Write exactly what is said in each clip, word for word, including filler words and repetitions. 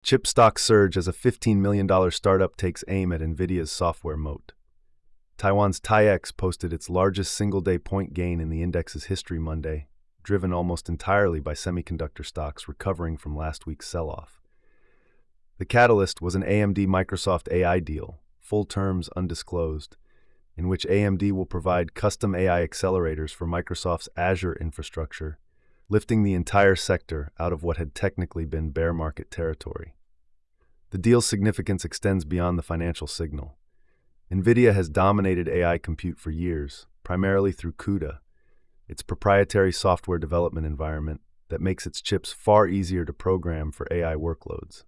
Chip stocks surge as a fifteen million dollars startup takes aim at NVIDIA's software moat. Taiwan's TAIEX posted its largest single-day point gain in the index's history Monday, driven almost entirely by semiconductor stocks recovering from last week's sell-off. The catalyst was an A M D-Microsoft A I deal, full terms undisclosed, in which A M D will provide custom A I accelerators for Microsoft's Azure infrastructure, lifting the entire sector out of what had technically been bear market territory. The deal's significance extends beyond the financial signal. NVIDIA has dominated A I compute for years, primarily through CUDA, its proprietary software development environment that makes its chips far easier to program for A I workloads.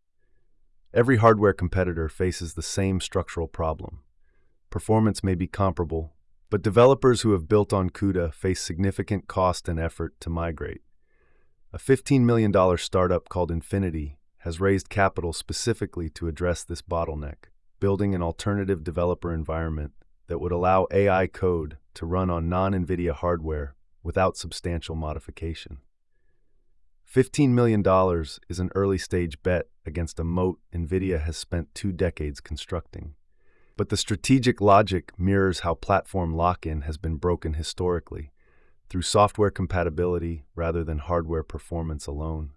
Every hardware competitor faces the same structural problem. Performance may be comparable, but developers who have built on CUDA face significant cost and effort to migrate. A fifteen million dollars startup called Infinity has raised capital specifically to address this bottleneck, building an alternative developer environment that would allow A I code to run on non-NVIDIA hardware without substantial modification. fifteen million dollars is an early-stage bet against a moat NVIDIA has spent two decades constructing. But the strategic logic mirrors how platform lock-in has been broken historically, through software compatibility rather than hardware performance alone.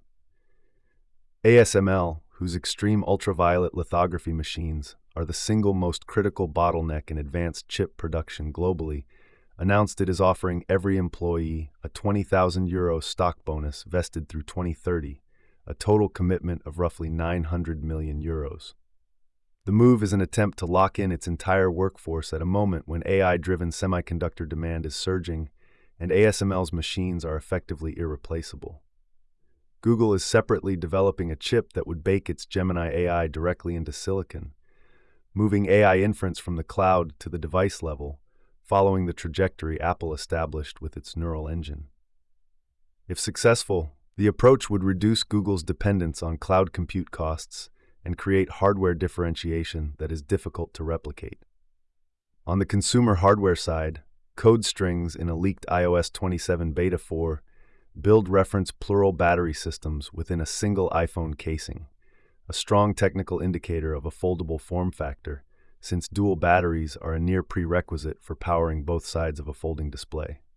A S M L, whose extreme ultraviolet lithography machines are the single most critical bottleneck in advanced chip production globally, announced it is offering every employee a twenty thousand euro stock bonus vested through twenty thirty, a total commitment of roughly nine hundred million euros. The move is an attempt to lock in its entire workforce at a moment when A I-driven semiconductor demand is surging and A S M L's machines are effectively irreplaceable. Google is separately developing a chip that would bake its Gemini A I directly into silicon, moving A I inference from the cloud to the device level, following the trajectory Apple established with its neural engine. If successful, the approach would reduce Google's dependence on cloud compute costs and create hardware differentiation that is difficult to replicate. On the consumer hardware side, code strings in a leaked i O S twenty-seven Beta four build reference plural battery systems within a single iPhone casing, a strong technical indicator of a foldable form factor, since dual batteries are a near prerequisite for powering both sides of a folding display.